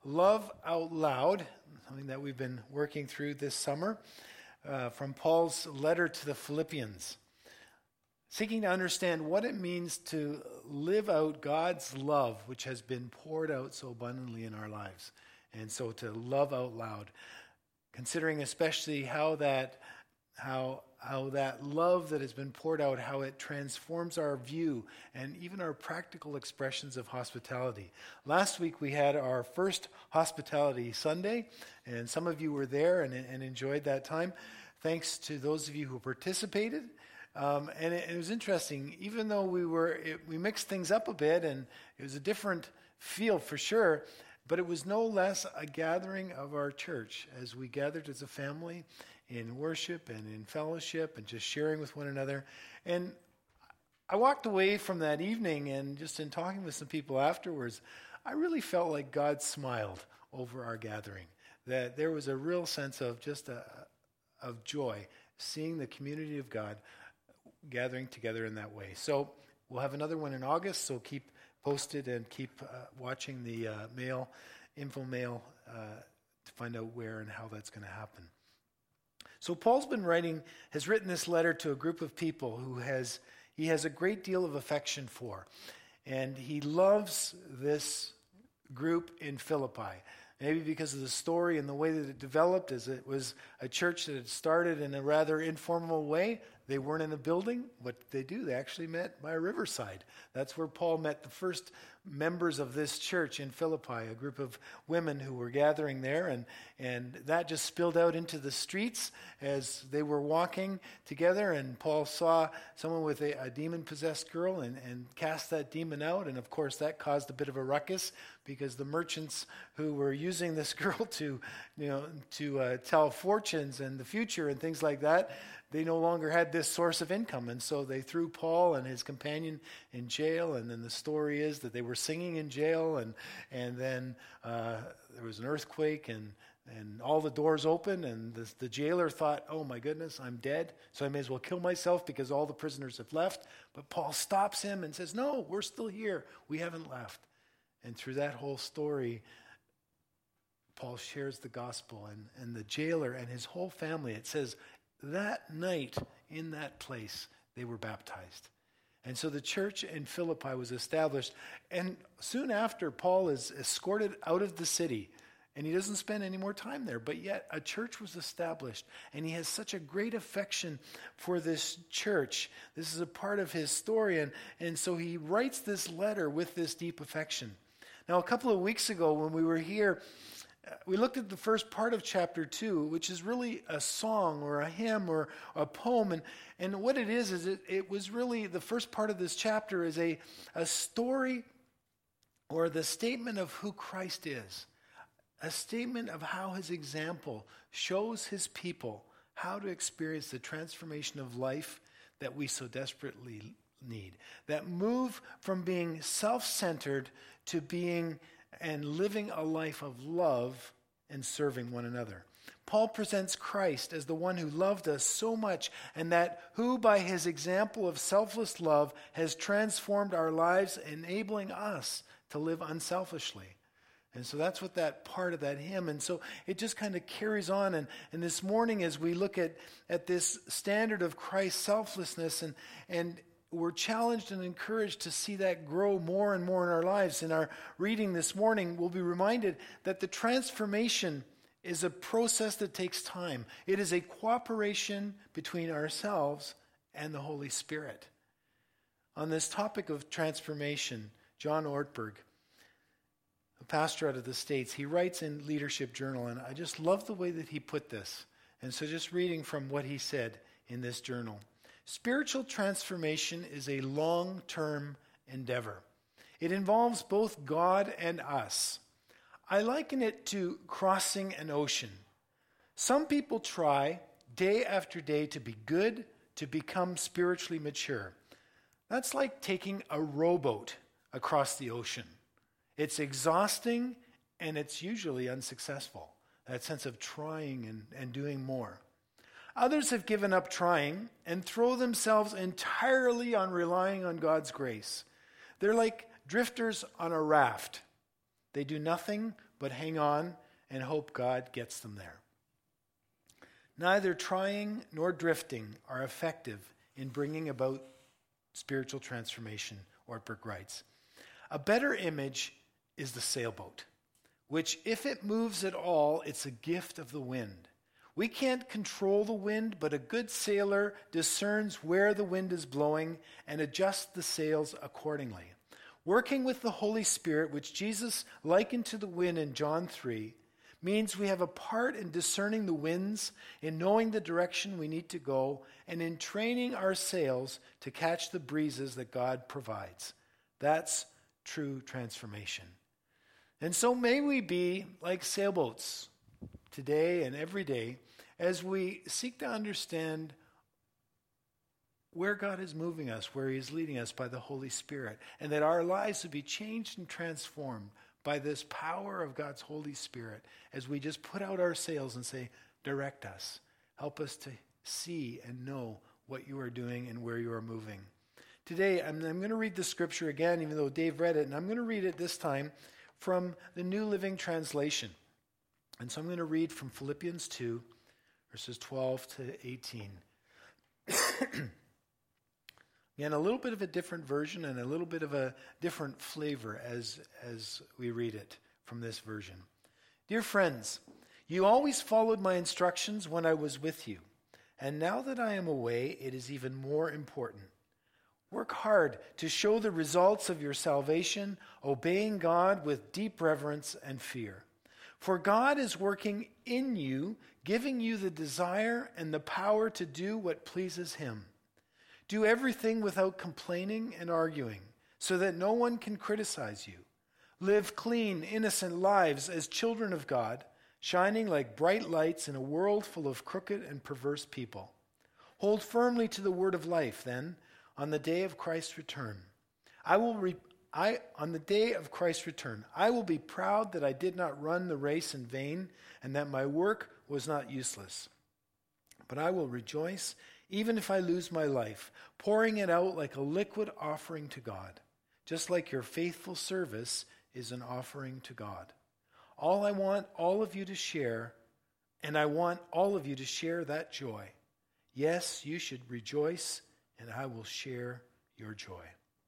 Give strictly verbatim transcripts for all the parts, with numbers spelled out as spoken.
Love Out Loud, something that we've been working through this summer, uh, from Paul's letter to the Philippians, seeking to understand what it means to live out God's love, which has been poured out so abundantly in our lives. And so to love out loud, considering especially how that how how that love that has been poured out, how it transforms our view and even our practical expressions of hospitality. Last week we had our first Hospitality Sunday, and some of you were there and, and enjoyed that time. Thanks to those of you who participated. Um, and it, it was interesting, even though we were it, we mixed things up a bit, and it was a different feel for sure, but it was no less a gathering of our church as we gathered as a family in worship and in fellowship and just sharing with one another. And I walked away from that evening, and just in talking with some people afterwards, I really felt like God smiled over our gathering, that there was a real sense of just a, of joy, seeing the community of God gathering together in that way. So we'll have another one in August, so keep posted and keep uh, watching the uh, mail, info mail, uh, to find out where and how that's going to happen. So Paul's been writing, has written this letter to a group of people who has he has a great deal of affection for. And he loves this group in Philippi. Maybe because of the story and the way that it developed, as it was a church that had started in a rather informal way. They weren't in a building. What did they do? They actually met by a riverside. That's where Paul met the first members of this church in Philippi, a group of women who were gathering there, and, and that just spilled out into the streets as they were walking together, and Paul saw someone with a, a demon-possessed girl and, and cast that demon out, and of course that caused a bit of a ruckus because the merchants who were using this girl to, you know, to uh, tell fortunes and the future and things like that, they no longer had this source of income, and so they threw Paul and his companion in jail. And then the story is that they were singing in jail, and and then uh, there was an earthquake, and and all the doors opened, and the, the jailer thought, "Oh my goodness, I'm dead, so I may as well kill myself because all the prisoners have left." But Paul stops him and says, "No, we're still here. We haven't left." And through that whole story, Paul shares the gospel, and and the jailer and his whole family, it says, that night in that place, they were baptized. And so the church in Philippi was established. And soon after, Paul is escorted out of the city. And he doesn't spend any more time there. But yet, a church was established. And he has such a great affection for this church. This is a part of his story. And, and so he writes this letter with this deep affection. Now, a couple of weeks ago, when we were here, we looked at the first part of chapter two, which is really a song or a hymn or a poem. And, and what it is, is it, it was really, the first part of this chapter is a, a story or the statement of who Christ is. A statement of how his example shows his people how to experience the transformation of life that we so desperately need. That move from being self-centered to being and living a life of love and serving one another. Paul presents Christ as the one who loved us so much, and that who by his example of selfless love has transformed our lives, enabling us to live unselfishly. And so that's what that part of that hymn, and so it just kind of carries on. And, and this morning as we look at, at this standard of Christ's selflessness, and and we're challenged and encouraged to see that grow more and more in our lives. In our reading this morning, we'll be reminded that the transformation is a process that takes time. It is a cooperation between ourselves and the Holy Spirit. On this topic of transformation, John Ortberg, a pastor out of the States, he writes in Leadership Journal, and I just love the way that he put this. And so just reading from what he said in this journal. Spiritual transformation is a long-term endeavor. It involves both God and us. I liken it to crossing an ocean. Some people try day after day to be good, to become spiritually mature. That's like taking a rowboat across the ocean. It's exhausting and it's usually unsuccessful. That sense of trying and, and doing more. Others have given up trying and throw themselves entirely on relying on God's grace. They're like drifters on a raft. They do nothing but hang on and hope God gets them there. Neither trying nor drifting are effective in bringing about spiritual transformation, Ortberg writes. A better image is the sailboat, which, if it moves at all, it's a gift of the wind. We can't control the wind, but a good sailor discerns where the wind is blowing and adjusts the sails accordingly. Working with the Holy Spirit, which Jesus likened to the wind in John three, means we have a part in discerning the winds, in knowing the direction we need to go, and in training our sails to catch the breezes that God provides. That's true transformation. And so may we be like sailboats today and every day as we seek to understand where God is moving us, where he is leading us by the Holy Spirit, and that our lives would be changed and transformed by this power of God's Holy Spirit as we just put out our sails and say, direct us. Help us to see and know what you are doing and where you are moving. Today, I'm, I'm going to read the scripture again, even though Dave read it, and I'm going to read it this time from the New Living Translation. And so I'm going to read from Philippians two, verses twelve to eighteen. Again, a little bit of a different version and a little bit of a different flavor as, as we read it from this version. Dear friends, you always followed my instructions when I was with you, and now that I am away, it is even more important. Work hard to show the results of your salvation, obeying God with deep reverence and fear. For God is working in you, giving you the desire and the power to do what pleases him. Do everything without complaining and arguing, so that no one can criticize you. Live clean, innocent lives as children of God, shining like bright lights in a world full of crooked and perverse people. Hold firmly to the word of life, then, on the day of Christ's return. I will re- I on the day of Christ's return, I will be proud that I did not run the race in vain and that my work was not useless. But I will rejoice even if I lose my life, pouring it out like a liquid offering to God, just like your faithful service is an offering to God. All I want all of you to share, and I want all of you to share that joy. Yes, you should rejoice, and I will share your joy.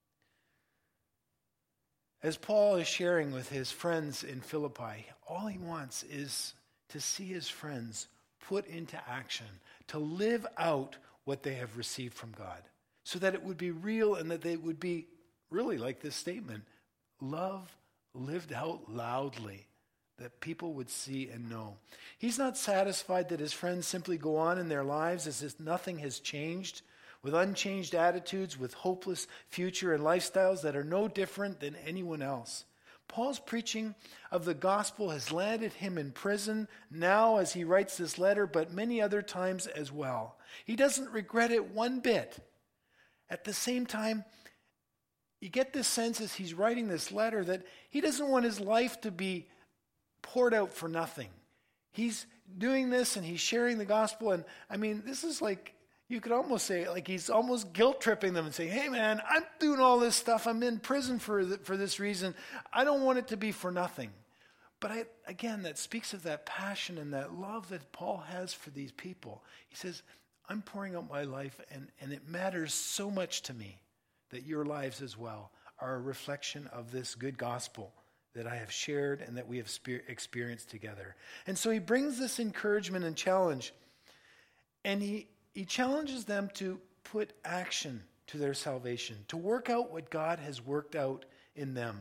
As Paul is sharing with his friends in Philippi, all he wants is to see his friends put into action, to live out what they have received from God, so that it would be real and that they would be, really like this statement, love lived out loudly, that people would see and know. He's not satisfied that his friends simply go on in their lives as if nothing has changed, with unchanged attitudes, with hopeless future and lifestyles that are no different than anyone else. Paul's preaching of the gospel has landed him in prison now as he writes this letter, but many other times as well. He doesn't regret it one bit. At the same time, you get this sense as he's writing this letter that he doesn't want his life to be poured out for nothing. He's doing this and he's sharing the gospel, and I mean, this is like, you could almost say, like he's almost guilt-tripping them and saying, hey man, I'm doing all this stuff. I'm in prison for th- for this reason. I don't want it to be for nothing. But I, again, that speaks of that passion and that love that Paul has for these people. He says, I'm pouring out my life, and, and it matters so much to me that your lives as well are a reflection of this good gospel that I have shared and that we have spe- experienced together. And so he brings this encouragement and challenge, and he He challenges them to put action to their salvation, to work out what God has worked out in them.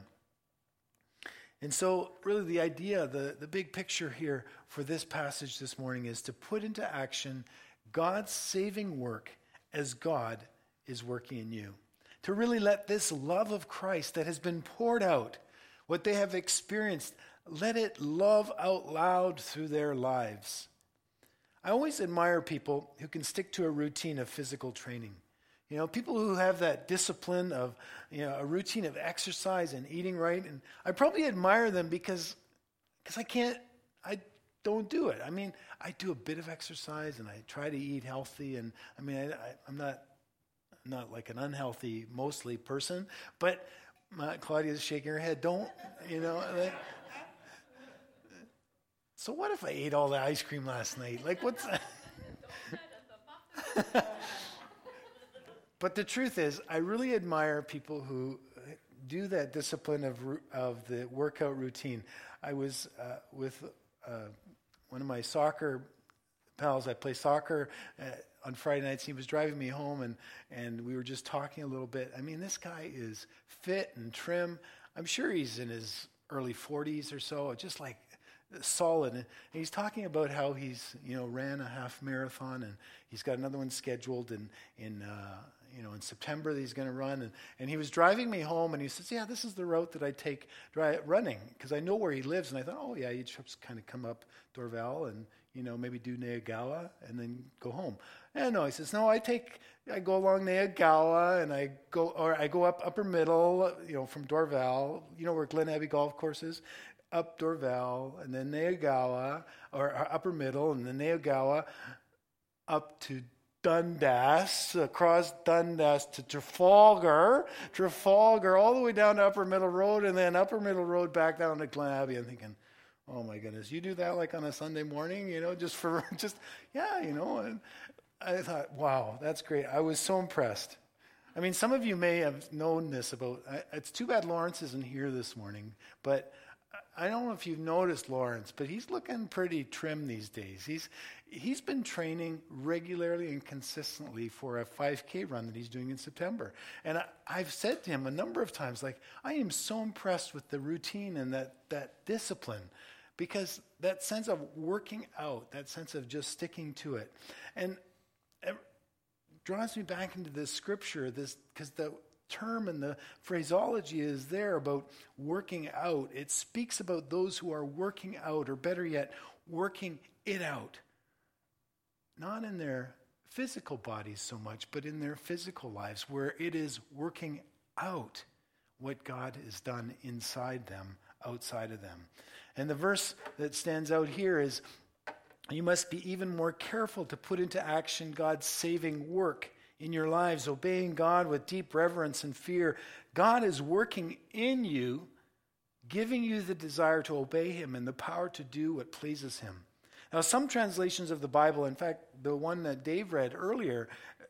And so really the idea, the, the big picture here for this passage this morning is to put into action God's saving work as God is working in you. To really let this love of Christ that has been poured out, what they have experienced, let it love out loud through their lives. I always admire people who can stick to a routine of physical training. You know, people who have that discipline of, you know, a routine of exercise and eating right. And I probably admire them because because I can't, I don't do it. I mean, I do a bit of exercise and I try to eat healthy. And I mean, I, I, I'm not I'm not like an unhealthy, mostly person. But my, Claudia's shaking her head. Don't, you know, like, so what if I ate all the ice cream last night? Like, what's that? But the truth is, I really admire people who do that discipline of of the workout routine. I was uh, with uh, one of my soccer pals. I play soccer uh, on Friday nights. He was driving me home, and, and we were just talking a little bit. I mean, this guy is fit and trim. I'm sure he's in his early forties or so, just like solid. And he's talking about how he's, you know, ran a half marathon, and he's got another one scheduled in, in uh, you know, in September that he's going to run. And, and he was driving me home, and he says, yeah, this is the route that I take dry, running, because I know where he lives. And I thought, oh, yeah, you just kind of come up Dorval and, you know, maybe do Neagawa and then go home. And no, he says, no, I take, I go along Neagawa, and I go, or I go up Upper Middle, you know, from Dorval, you know where Glen Abbey Golf Course is, up Dorval, and then Neagawa, or, or Upper Middle, and then Neagawa, up to Dundas, across Dundas to Trafalgar, Trafalgar, all the way down to Upper Middle Road, and then Upper Middle Road back down to Glen Abbey. I'm thinking, oh my goodness, you do that like on a Sunday morning, you know, just for, just, yeah, you know. And I thought, wow, that's great. I was so impressed. I mean, some of you may have known this about, it's too bad Lawrence isn't here this morning, but I don't know if you've noticed Lawrence, but he's looking pretty trim these days. He's he's been training regularly and consistently for a five K run that he's doing in September. And I, I've said to him a number of times, like, I am so impressed with the routine and that, that discipline, because that sense of working out, that sense of just sticking to it. And it draws me back into this scripture, this because the term and the phraseology is there about working out. It speaks about those who are working out, or better yet, working it out. Not in their physical bodies so much, but in their physical lives, where it is working out what God has done inside them, outside of them. And the verse that stands out here is, you must be even more careful to put into action God's saving work in your lives, obeying God with deep reverence and fear. God is working in you, giving you the desire to obey him and the power to do what pleases him. Now, some translations of the Bible, in fact, the one that Dave read earlier,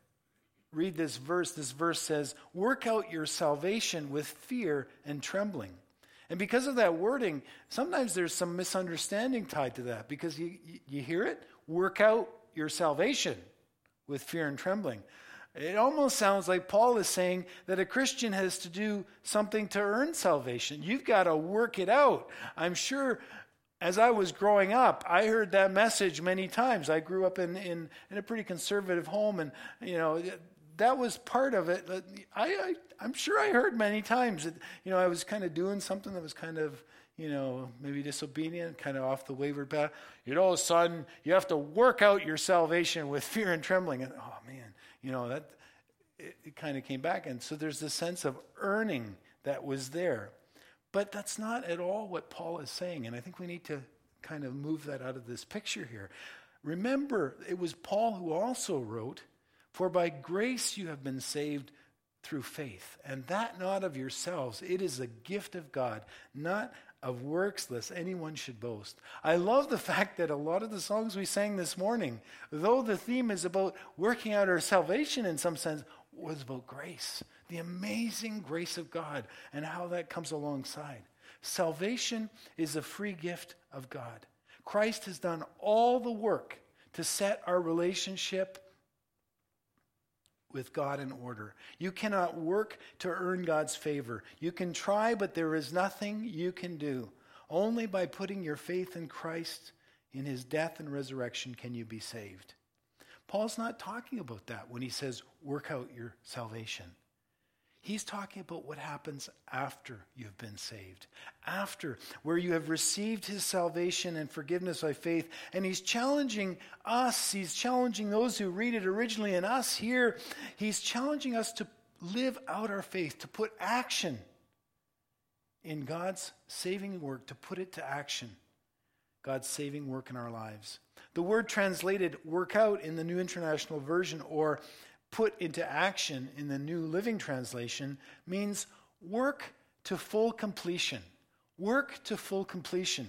read this verse. This verse says, work out your salvation with fear and trembling. And because of that wording, sometimes there's some misunderstanding tied to that, because you, you hear it, work out your salvation with fear and trembling. It almost sounds like Paul is saying that a Christian has to do something to earn salvation. You've got to work it out. I'm sure as I was growing up, I heard that message many times. I grew up in, in, in a pretty conservative home, and you know that was part of it. I, I, I'm sure I heard many times that, you know, I was kind of doing something that was kind of, you know, maybe disobedient, kind of off the wayward path. You know, son, you have to work out your salvation with fear and trembling. And oh man, you know, that it, it kind of came back. And so there's this sense of earning that was there. But that's not at all what Paul is saying. And I think we need to kind of move that out of this picture here. Remember, it was Paul who also wrote, for by grace you have been saved through faith, and that not of yourselves. It is a gift of God, not of works, lest anyone should boast. I love the fact that a lot of the songs we sang this morning, though the theme is about working out our salvation in some sense, was about grace, the amazing grace of God, and how that comes alongside. Salvation is a free gift of God. Christ has done all the work to set our relationship with God in order. You cannot work to earn God's favor. You can try, but there is nothing you can do. Only by putting your faith in Christ, in his death and resurrection, can you be saved. Paul's not talking about that when he says, work out your salvation. He's talking about what happens after you've been saved. After, where you have received his salvation and forgiveness by faith. And he's challenging us, he's challenging those who read it originally, and us here. He's challenging us to live out our faith, to put action in God's saving work, to put it to action. God's saving work in our lives. The word translated work out in the New International Version, or put into action in the New Living Translation, means work to full completion. Work to full completion.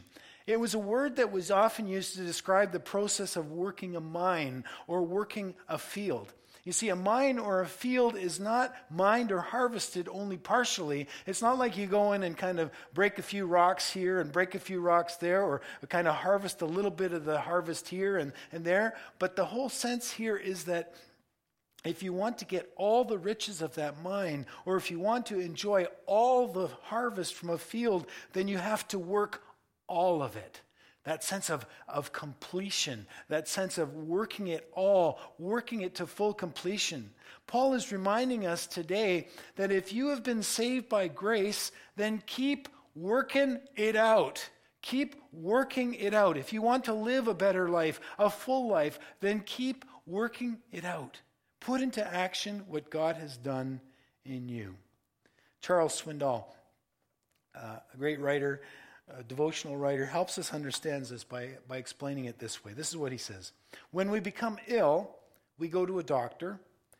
It was a word that was often used to describe the process of working a mine or working a field. You see, a mine or a field is not mined or harvested only partially. It's not like you go in and kind of break a few rocks here and break a few rocks there, or kind of harvest a little bit of the harvest here and, and there. But the whole sense here is that if you want to get all the riches of that mine, or if you want to enjoy all the harvest from a field, then you have to work all of it. That sense of, of completion, that sense of working it all, working it to full completion. Paul is reminding us today that if you have been saved by grace, then keep working it out. Keep working it out. If you want to live a better life, a full life, then keep working it out. Put into action what God has done in you. Charles Swindoll, uh, a great writer, a devotional writer, helps us understand this by, by explaining it this way. This is what he says. When we become ill, we go to a doctor.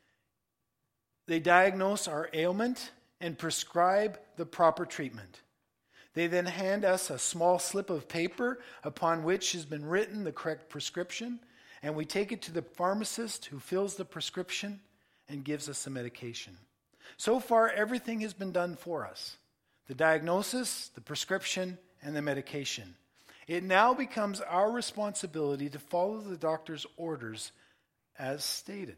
They diagnose our ailment and prescribe the proper treatment. They then hand us a small slip of paper upon which has been written the correct prescription, and we take it to the pharmacist who fills the prescription and gives us the medication. So far, everything has been done for us. The diagnosis, the prescription, and the medication. It now becomes our responsibility to follow the doctor's orders as stated.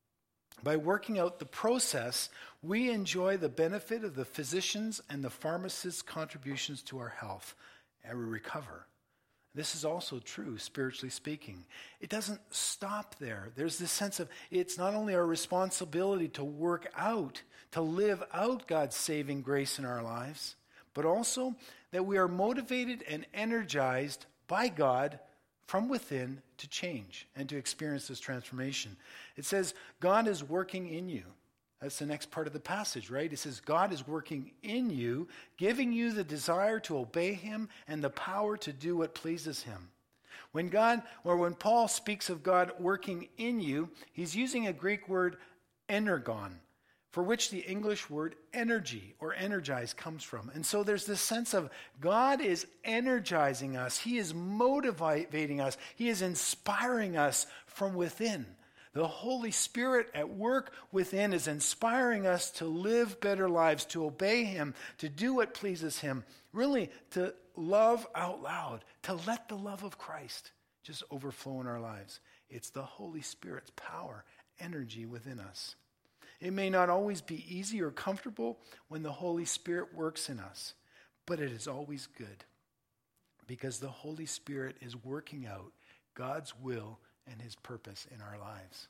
By working out the process, we enjoy the benefit of the physician's and the pharmacist's contributions to our health, and we recover. This is also true, spiritually speaking. It doesn't stop there. There's this sense of it's not only our responsibility to work out, to live out God's saving grace in our lives, but also that we are motivated and energized by God from within to change and to experience this transformation. It says, God is working in you. That's the next part of the passage, right? It says, God is working in you, giving you the desire to obey him and the power to do what pleases him. When God, or when Paul speaks of God working in you, he's using a Greek word, energon, for which the English word energy or energize comes from. And so there's this sense of God is energizing us. He is motivating us. He is inspiring us from within. The Holy Spirit at work within is inspiring us to live better lives, to obey him, to do what pleases him, really to love out loud, to let the love of Christ just overflow in our lives. It's the Holy Spirit's power, energy within us. It may not always be easy or comfortable when the Holy Spirit works in us, but it is always good because the Holy Spirit is working out God's will and his purpose in our lives.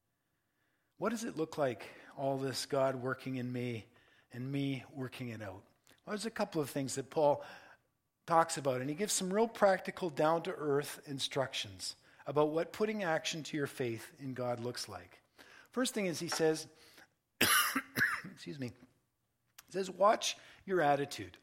What does it look like, all this God working in me and me working it out? Well, there's a couple of things that Paul talks about, and he gives some real practical, down-to-earth instructions about what putting action to your faith in God looks like. First thing is he says, excuse me, he says, watch your attitude.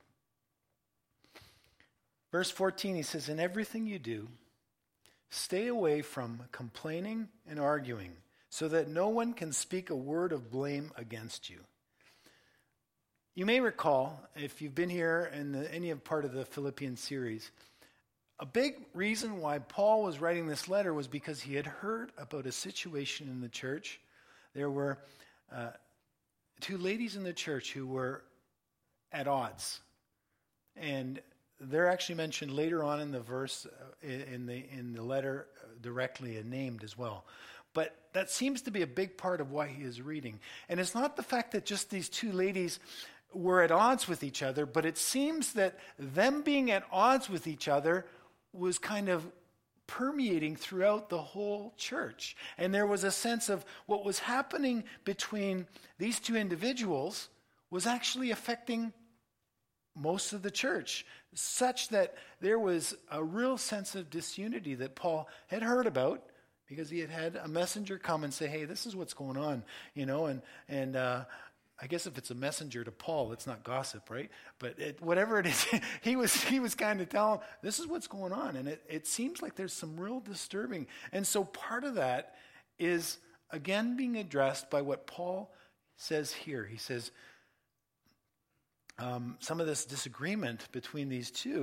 Verse fourteen, he says, in everything you do, stay away from complaining and arguing, so that no one can speak a word of blame against you. You may recall, if you've been here in the, any part of the Philippians series, a big reason why Paul was writing this letter was because he had heard about a situation in the church. There were uh, two ladies in the church who were at odds. And they're actually mentioned later on in the verse, uh, in the in the letter, uh, directly and named as well. But that seems to be a big part of why he is reading. And it's not the fact that just these two ladies were at odds with each other, but it seems that them being at odds with each other was kind of permeating throughout the whole church. And there was a sense of what was happening between these two individuals was actually affecting most of the church, such that there was a real sense of disunity that Paul had heard about, because he had had a messenger come and say, hey, this is what's going on, you know, and and uh, I guess if it's a messenger to Paul, it's not gossip, right? But it, whatever it is, he was he was kind of telling, this is what's going on, and it, it seems like there's some real disturbing. And so part of that is, again, being addressed by what Paul says here. He says, um, some of this disagreement between these two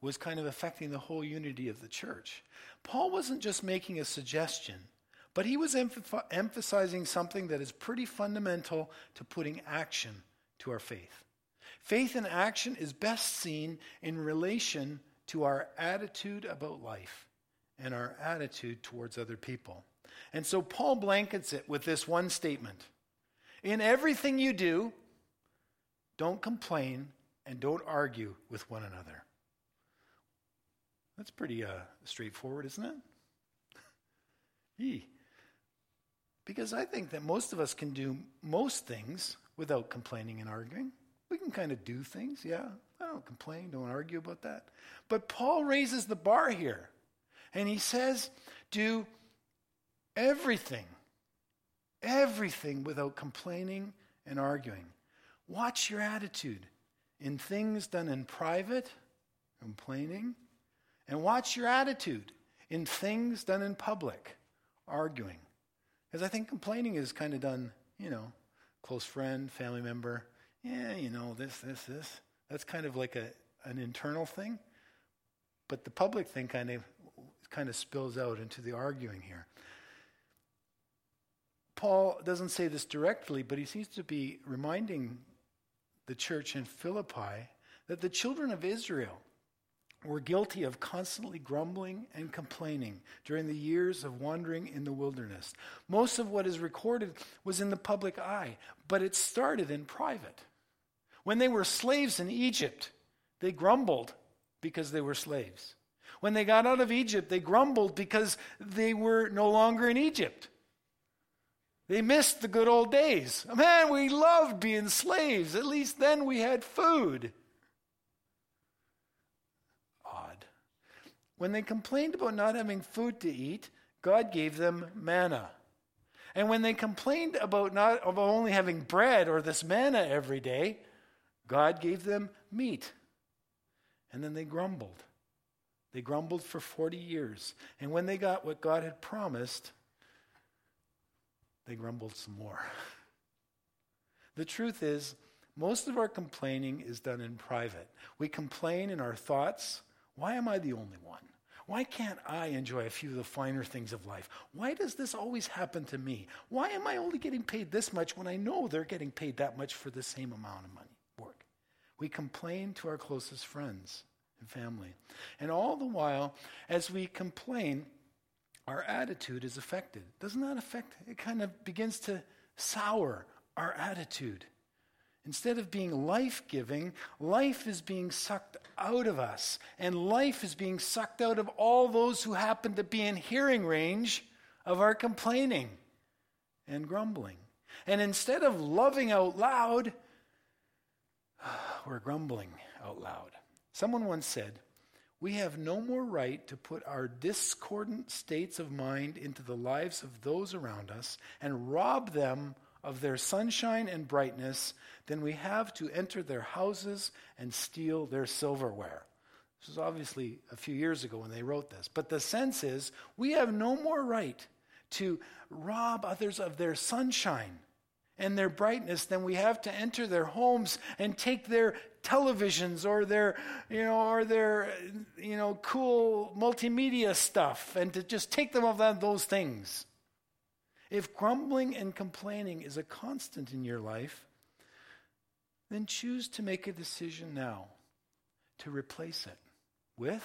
was kind of affecting the whole unity of the church. Paul wasn't just making a suggestion, but he was emph- emphasizing something that is pretty fundamental to putting action to our faith. Faith in action is best seen in relation to our attitude about life and our attitude towards other people. And so Paul blankets it with this one statement. In everything you do, don't complain and don't argue with one another. That's pretty uh, straightforward, isn't it? Yee. Because I think that most of us can do most things without complaining and arguing. We can kind of do things, yeah. I don't complain, don't argue about that. But Paul raises the bar here. And he says, do everything, everything without complaining and arguing. Watch your attitude in things done in private, complaining, and watch your attitude in things done in public, arguing. Because I think complaining is kind of done, you know, close friend, family member, yeah, you know, this, this, this. That's kind of like a an internal thing. But the public thing kind of kind of spills out into the arguing here. Paul doesn't say this directly, but he seems to be reminding the church in Philippi that the children of Israel were guilty of constantly grumbling and complaining during the years of wandering in the wilderness. Most of what is recorded was in the public eye, but it started in private. When they were slaves in Egypt, they grumbled because they were slaves. When they got out of Egypt, they grumbled because they were no longer in Egypt. They missed the good old days. Man, we loved being slaves. At least then we had food. Odd. When they complained about not having food to eat, God gave them manna. And when they complained about not about only having bread or this manna every day, God gave them meat. And then they grumbled. They grumbled for forty years. And when they got what God had promised, they grumbled some more. The truth is, most of our complaining is done in private. We complain in our thoughts. Why am I the only one? Why can't I enjoy a few of the finer things of life? Why does this always happen to me? Why am I only getting paid this much when I know they're getting paid that much for the same amount of money, work? We complain to our closest friends and family. And all the while, as we complain, our attitude is affected. Doesn't that affect? It kind of begins to sour our attitude. Instead of being life-giving, life is being sucked out of us. And life is being sucked out of all those who happen to be in hearing range of our complaining and grumbling. And instead of loving out loud, we're grumbling out loud. Someone once said, we have no more right to put our discordant states of mind into the lives of those around us and rob them of their sunshine and brightness than we have to enter their houses and steal their silverware. This was obviously a few years ago when they wrote this. But the sense is, we have no more right to rob others of their sunshine and their brightness than we have to enter their homes and take their televisions or their, you know, or their, you know, cool multimedia stuff and to just take them of that, those things. If grumbling and complaining is a constant in your life, then choose to make a decision now to replace it with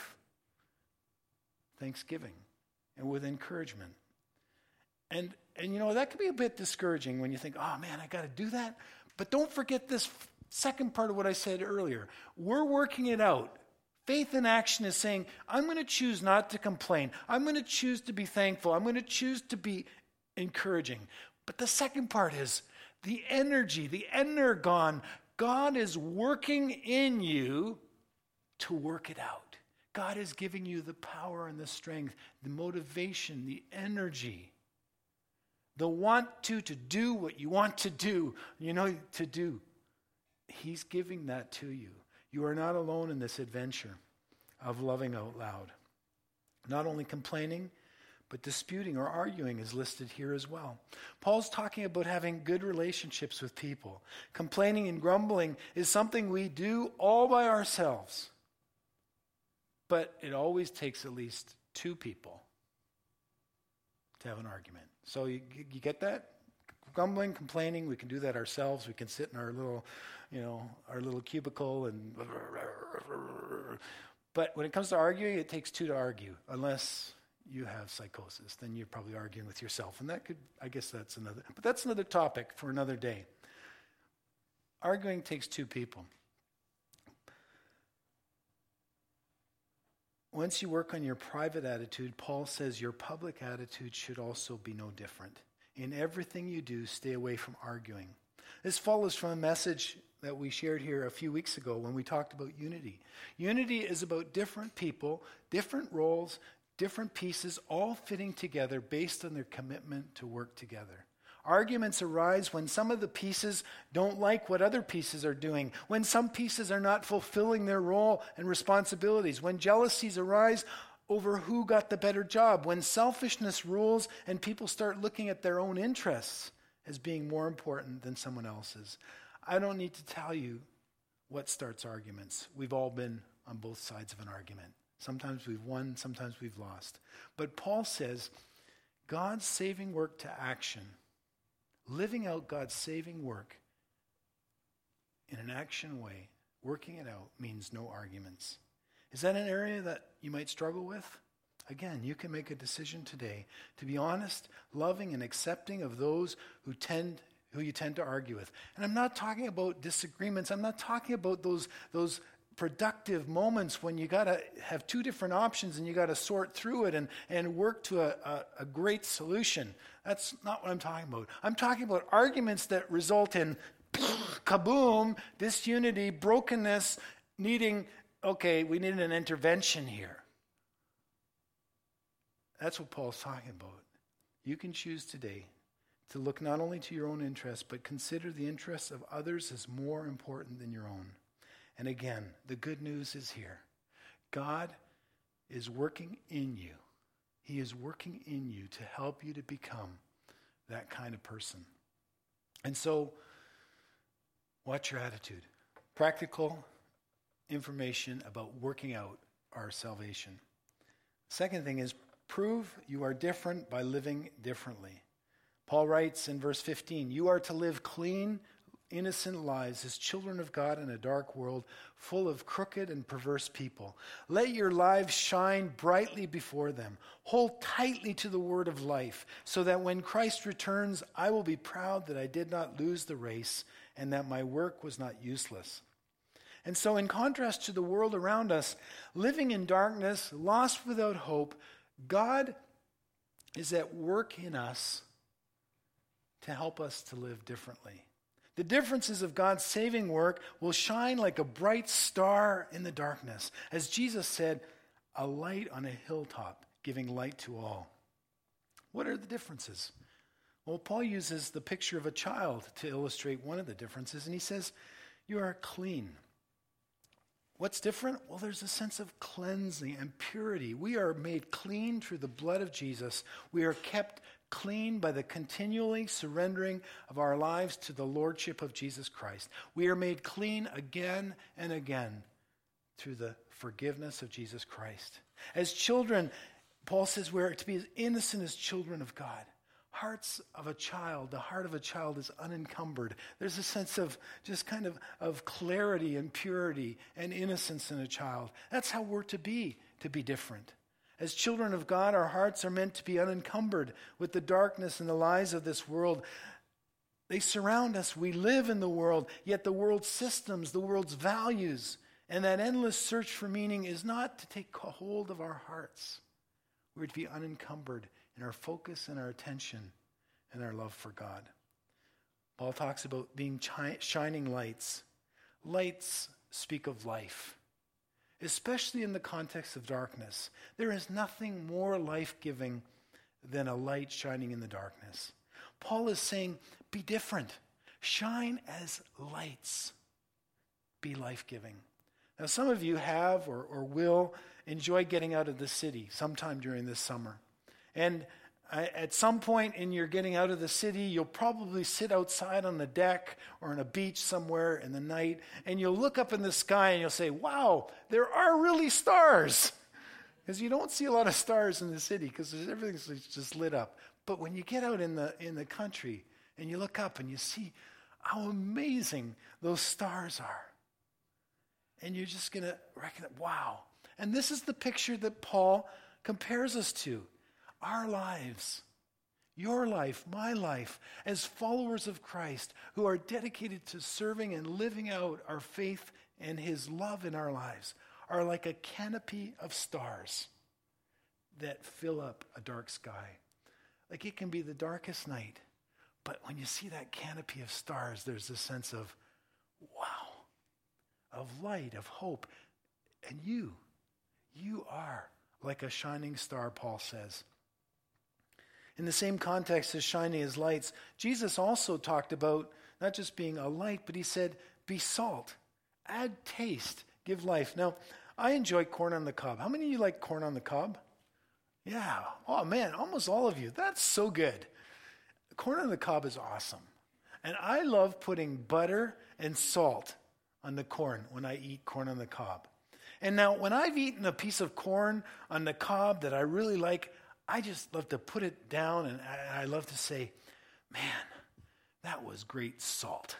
thanksgiving and with encouragement. And, and you know, that can be a bit discouraging when you think, oh man, I got to do that. But don't forget this f- second part of what I said earlier. We're working it out. Faith in action is saying, I'm going to choose not to complain. I'm going to choose to be thankful. I'm going to choose to be encouraging. But the second part is the energy, the energon. God is working in you to work it out. God is giving you the power and the strength, the motivation, the energy, the want to, to do what you want to do, you know, to do. He's giving that to you. You are not alone in this adventure of loving out loud. Not only complaining, but disputing or arguing is listed here as well. Paul's talking about having good relationships with people. Complaining and grumbling is something we do all by ourselves. But it always takes at least two people to have an argument. So you, you get that? Grumbling, complaining, we can do that ourselves. We can sit in our little, you know, our little cubicle and... But when it comes to arguing, it takes two to argue, unless you have psychosis. Then you're probably arguing with yourself. And that could, I guess that's another, but that's another topic for another day. Arguing takes two people. Once you work on your private attitude, Paul says your public attitude should also be no different. In everything you do, stay away from arguing. This follows from a message that we shared here a few weeks ago when we talked about unity. Unity is about different people, different roles, different pieces, all fitting together based on their commitment to work together. Arguments arise when some of the pieces don't like what other pieces are doing, when some pieces are not fulfilling their role and responsibilities, when jealousies arise over who got the better job, when selfishness rules and people start looking at their own interests as being more important than someone else's. I don't need to tell you what starts arguments. We've all been on both sides of an argument. Sometimes we've won, sometimes we've lost. But Paul says, God's saving work to action, living out God's saving work in an action way, working it out, means no arguments. Is that an area that you might struggle with? Again, you can make a decision today to be honest, loving, and accepting of those who tend who you tend to argue with. And I'm not talking about disagreements. I'm not talking about those, those productive moments when you got to have two different options and you got to sort through it and, and work to a, a, a great solution. That's not what I'm talking about. I'm talking about arguments that result in kaboom, disunity, brokenness, needing, okay, we need an intervention here. That's what Paul's talking about. You can choose today to look not only to your own interests, but consider the interests of others as more important than your own. And again, the good news is here. God is working in you. He is working in you to help you to become that kind of person. And so, watch your attitude. Practical information about working out our salvation. Second thing is, prove you are different by living differently. Paul writes in verse fifteen, you are to live clean, innocent lives as children of God in a dark world full of crooked and perverse people. Let your lives shine brightly before them. Hold tightly to the word of life, so that when Christ returns, I will be proud that I did not lose the race and that my work was not useless. And so in contrast to the world around us, living in darkness, lost without hope, God is at work in us to help us to live differently. The differences of God's saving work will shine like a bright star in the darkness. As Jesus said, a light on a hilltop, giving light to all. What are the differences? Well, Paul uses the picture of a child to illustrate one of the differences, and he says, you are clean. What's different? Well, there's a sense of cleansing and purity. We are made clean through the blood of Jesus. We are kept clean by the continually surrendering of our lives to the lordship of Jesus Christ. We are made clean again and again through the forgiveness of Jesus Christ. As children, Paul says we're to be as innocent as children of God. Hearts of a child, the heart of a child is unencumbered. There's a sense of just kind of, of clarity and purity and innocence in a child. That's how we're to be, to be different. As children of God, our hearts are meant to be unencumbered with the darkness and the lies of this world. They surround us. We live in the world, yet the world's systems, the world's values, and that endless search for meaning is not to take hold of our hearts. We're to be unencumbered in our focus and our attention and our love for God. Paul talks about being chi- shining lights. Lights speak of life, especially in the context of darkness. There is nothing more life-giving than a light shining in the darkness. Paul is saying, be different. Shine as lights. Be life-giving. Now, some of you have or, or will enjoy getting out of the city sometime during this summer. And uh, at some point in your getting out of the city, you'll probably sit outside on the deck or on a beach somewhere in the night, and you'll look up in the sky and you'll say, wow, there are really stars. Because you don't see a lot of stars in the city because everything's just lit up. But when you get out in the in the country and you look up and you see how amazing those stars are, and you're just going to reckon, wow. And this is the picture that Paul compares us to. Our lives, your life, my life, as followers of Christ who are dedicated to serving and living out our faith and his love in our lives, are like a canopy of stars that fill up a dark sky. Like it can be the darkest night, but when you see that canopy of stars, there's a sense of, wow, of light, of hope. And you, you are like a shining star, Paul says. In the same context as shining as lights, Jesus also talked about not just being a light, but he said, be salt, add taste, give life. Now, I enjoy corn on the cob. How many of you like corn on the cob? Yeah. Oh, man, almost all of you. That's so good. Corn on the cob is awesome. And I love putting butter and salt on the corn when I eat corn on the cob. And now, when I've eaten a piece of corn on the cob that I really like, I just love to put it down and I love to say, man, that was great salt.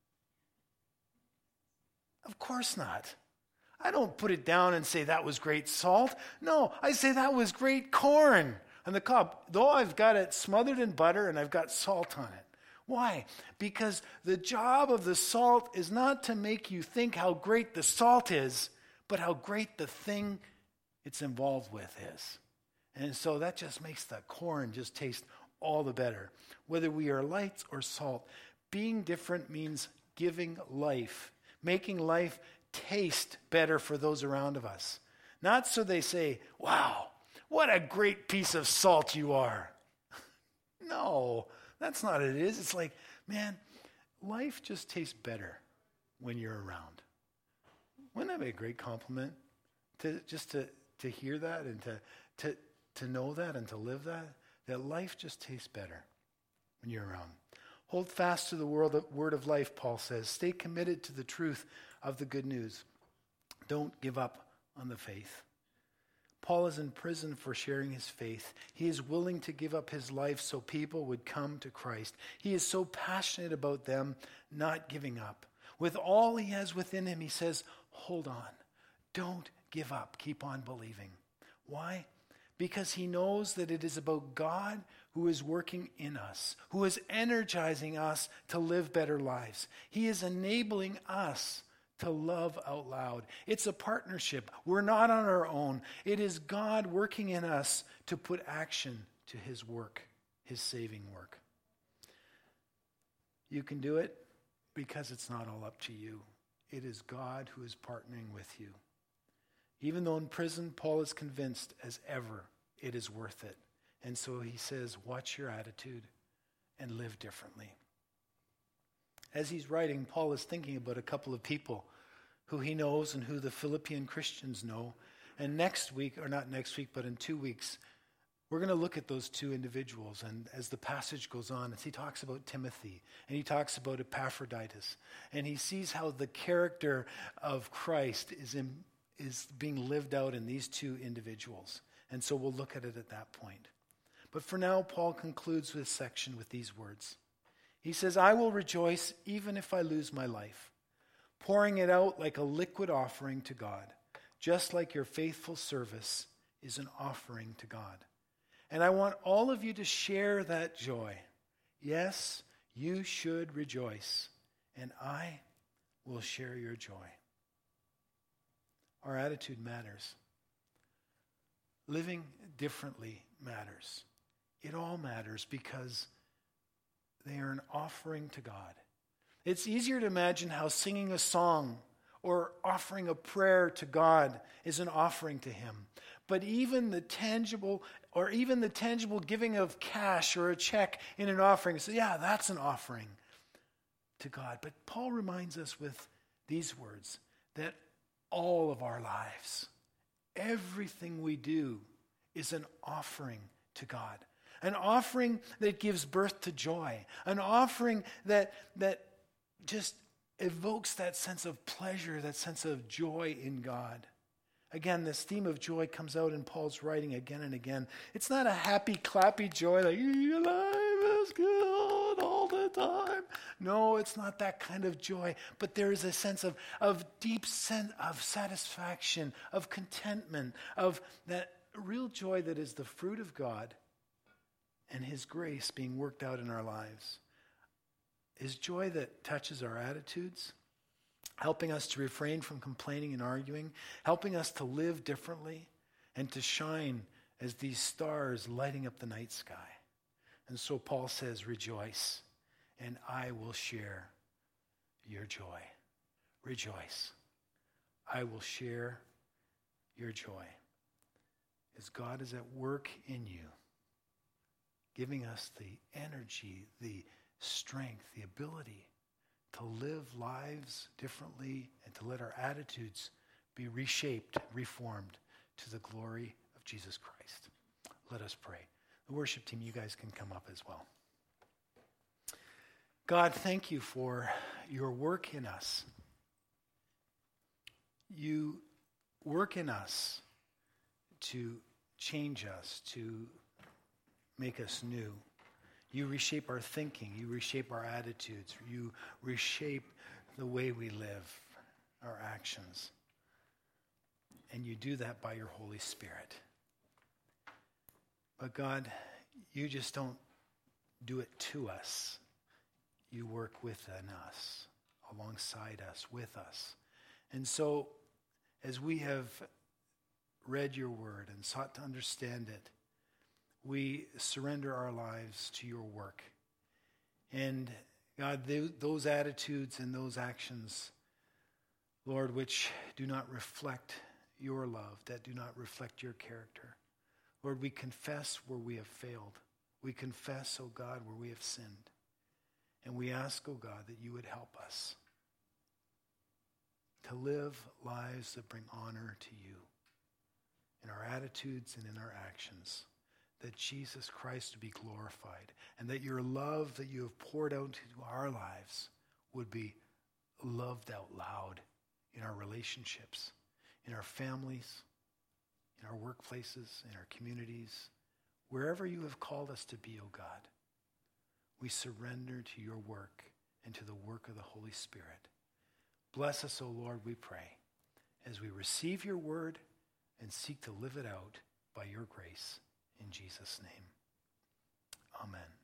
Of course not. I don't put it down and say that was great salt. No, I say that was great corn on the cob, though I've got it smothered in butter and I've got salt on it. Why? Because the job of the salt is not to make you think how great the salt is, but how great the thing it's involved with is. And so that just makes the corn just taste all the better. Whether we are lights or salt, being different means giving life, making life taste better for those around of us. Not so they say, wow, what a great piece of salt you are. No, that's not what it is. It's like, man, life just tastes better when you're around. Wouldn't that be a great compliment? To just to, to hear that and to, to, to know that and to live that, that life just tastes better when you're around. Hold fast to the word of life, Paul says. Stay committed to the truth of the good news. Don't give up on the faith. Paul is in prison for sharing his faith. He is willing to give up his life so people would come to Christ. He is so passionate about them not giving up. With all he has within him, he says, hold on. Don't give up. Keep on believing. Why? Because he knows that it is about God who is working in us, who is energizing us to live better lives. He is enabling us to love out loud. It's a partnership. We're not on our own. It is God working in us to put action to his work, his saving work. You can do it because it's not all up to you. It is God who is partnering with you. Even though in prison, Paul is convinced as ever it is worth it. And so he says, watch your attitude and live differently. As he's writing, Paul is thinking about a couple of people who he knows and who the Philippian Christians know. And next week, or not next week, but in two weeks, we're going to look at those two individuals. And as the passage goes on, as he talks about Timothy, and he talks about Epaphroditus, and he sees how the character of Christ is in, is being lived out in these two individuals. And so we'll look at it at that point. But for now, Paul concludes this section with these words. He says, I will rejoice even if I lose my life, pouring it out like a liquid offering to God, just like your faithful service is an offering to God. And I want all of you to share that joy. Yes, you should rejoice, and I will share your joy. Our attitude matters. Living differently matters. It all matters because they are an offering to God. It's easier to imagine how singing a song or offering a prayer to God is an offering to him. But even the tangible, or even the tangible giving of cash or a check in an offering, so yeah, that's an offering to God. But Paul reminds us with these words that all of our lives, everything we do is an offering to God. An offering that gives birth to joy. An offering that that just evokes that sense of pleasure, that sense of joy in God. Again, this theme of joy comes out in Paul's writing again and again. It's not a happy, clappy joy like, your life is good all the time. No, it's not that kind of joy. But there is a sense of, of deep sense of satisfaction, of contentment, of that real joy that is the fruit of God and his grace being worked out in our lives. Is joy that touches our attitudes, helping us to refrain from complaining and arguing, helping us to live differently and to shine as these stars lighting up the night sky. And so Paul says, rejoice, and I will share your joy. Rejoice. I will share your joy. As God is at work in you, giving us the energy, the strength, the ability to live lives differently and to let our attitudes be reshaped, reformed to the glory of Jesus Christ. Let us pray. The worship team, you guys can come up as well. God, thank you for your work in us. You work in us to change us, to make us new. You reshape our thinking. You reshape our attitudes. You reshape the way we live, our actions. And you do that by your Holy Spirit. But God, you just don't do it to us. You work within us, alongside us, with us. And so, as we have read your word and sought to understand it, we surrender our lives to your work. And God, th- those attitudes and those actions, Lord, which do not reflect your love, that do not reflect your character. Lord, we confess where we have failed. We confess, oh God, where we have sinned. And we ask, oh God, that you would help us to live lives that bring honor to you in our attitudes and in our actions. That Jesus Christ would be glorified, and that your love that you have poured out into our lives would be loved out loud in our relationships, in our families, in our workplaces, in our communities, wherever you have called us to be, O God. We surrender to your work and to the work of the Holy Spirit. Bless us, O Lord, we pray, as we receive your word and seek to live it out by your grace. In Jesus' name, amen.